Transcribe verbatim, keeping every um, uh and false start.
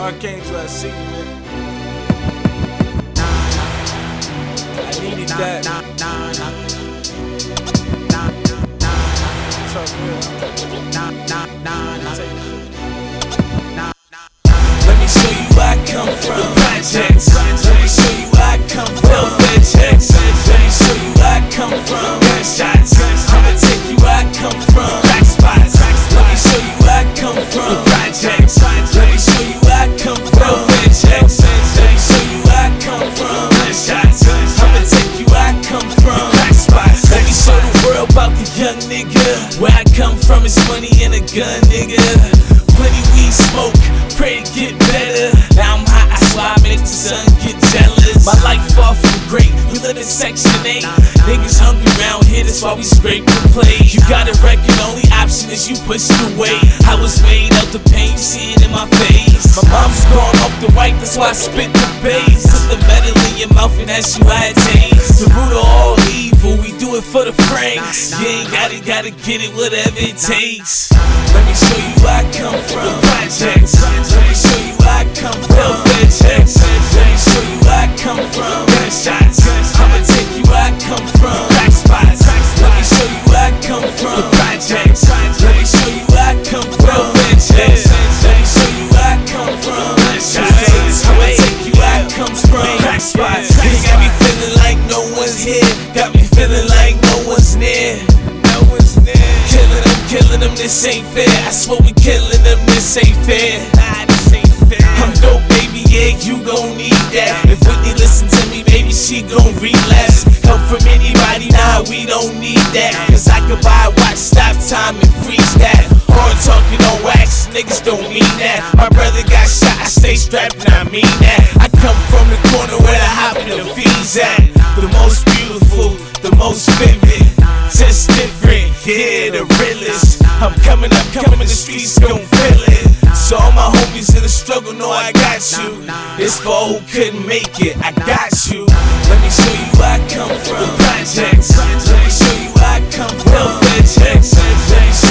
Archangel, I see you, man. I needed that. Talk real. Let me show you where I come from. Projects. Let me show you where I come from. Vegex. Let me show you where I come from. Gunshots. I'ma take you where I come from. Crack spots. Let me show you where I come from. Projects. Let me show you where I come from. Vegex. Let me show you where I come from. Gunshots. I'ma take you where I come from. Crack spots. Let me show the world about the young nigga. Where I come from is money and a gun, nigga. Plenty weed smoke, pray to get better. Now I'm hot, that's why I make the sun get jealous. My life far from great, we live in section eight. Niggas hungry round here, that's why we scrape the plate. You got a record, only option is you push it away. I was made out the pain, you see it in my face. My mom's gone off the white, that's why I spit the bass. Put the metal in your mouth and that's you I taste. The root of all evil, we do it for the franks. You ain't got it, gotta get it, whatever it takes. Let me show you where I come from. Projects. Let me show you where I come from. Vegex. Let me show you where I come from. Gunshots. I'ma take you where I come from. Crack spots. Let me show you where I come from. Projects. Let me show you where I come from. Vegex. Let me show you where I come from. Gunshots. I'ma take you where I come from. Crack spots. You got me feeling like no one's here. Got me feeling like no one's near. No one's near. Killing them, killing them, this ain't fair. I swear we killing them, this ain't fair. Nah, this ain't fair. I'm dope, baby, yeah, you gon' need that. If Whitney listen to me, baby, she gon' relapse. Help from anybody, nah, we don't need that. Cause I could buy a watch, stop time, and freeze that. Hard talking on wax, niggas don't mean that. My brother got shot, I stay strapped, and I mean that. I come from the corner where the hop and the V's at. The most beautiful, the most vivid, just different, yeah, the realest. I'm coming up, coming in the streets, gon' feel it. So all my homies in the struggle know I got you. This for who couldn't make it, I got you. Let me show you where I come from. Projects. Let me show you where I come from. Vegex. Let me